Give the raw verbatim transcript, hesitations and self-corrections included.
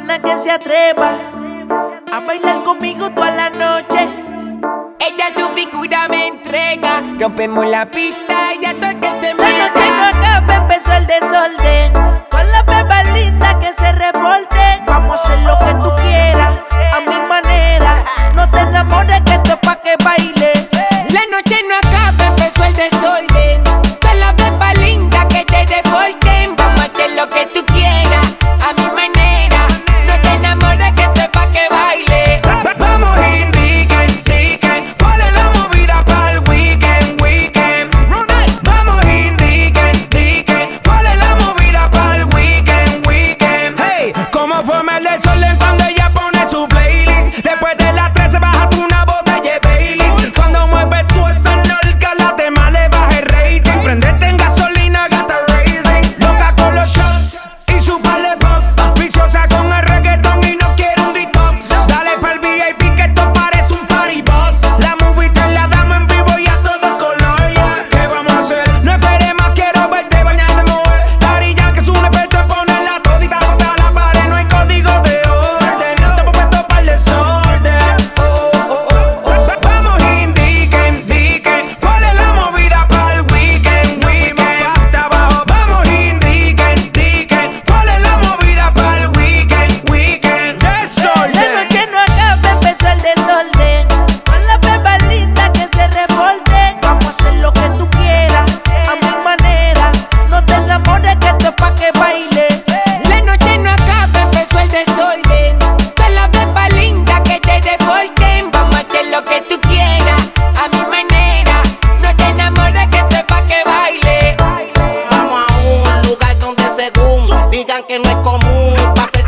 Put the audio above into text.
morena que se atreva a bailar conmigo toda la noche. Ella tu figura me entrega, rompemos la pista y ya todo el que se La noche no meta. acaba, empezó el desorden. Con las bebas lindas que se revolten. Vamos a hacer lo que tú quieras, a mi manera. No te enamores que esto es pa' que baile. La noche no acaba, empezó el desorden. Todas las bebas lindas que te revolten. Vamos a hacer lo que tú quieras, a mi manera. No te enamores que esto es pa' que baile. Vamos indiquen, indiquen, ¿cuál es la movida para el weekend, weekend? Vamos indiquen, indiquen, ¿cuál es la movida para el weekend, weekend? Hey, ¿cómo forma el desorden cuando ella pone su playlist? Después de las tres se baja una botella de Baileys. Cuando mueves tú esa nalga, la demás le baja el rating. Prendete en gasolina, gata racing. Loca con los shots y su par de puff. Viciosa con el reggaetón y no quiere un detox. Dale pa'l V I P que esto parece un party boss. La movie te la damos en vivo y a todo color, yeah. ¿Qué vamos a hacer? No esperes más, quiero verte bañada de mujer. Daddy Yankee es un experto en ponerla todita contra la pared. No hay código de orden, estamos puestos para el desorden. Oh, oh, oh, oh. Vamos indiquen, indiquen, ¿cuál es la movida para el weekend, weekend? Hasta abajo. Vamos indiquen, indiquen, ¿cuál es la movida para el weekend, weekend? La Desorden. noche no acaba, empezó el desorden. Con las bebas lindas que se revolten. Vamos a hacer lo que tú quieras, a mi manera. No te enamores que esto es pa' que baile. La noche no acaba, empezó el desorden. Todas las bebas lindas que te revolten. Vamos a hacer lo que tú quieras, a mi manera. No te enamores que esto es pa' que baile. Vamos a un lugar donde según digan que no es común. Pase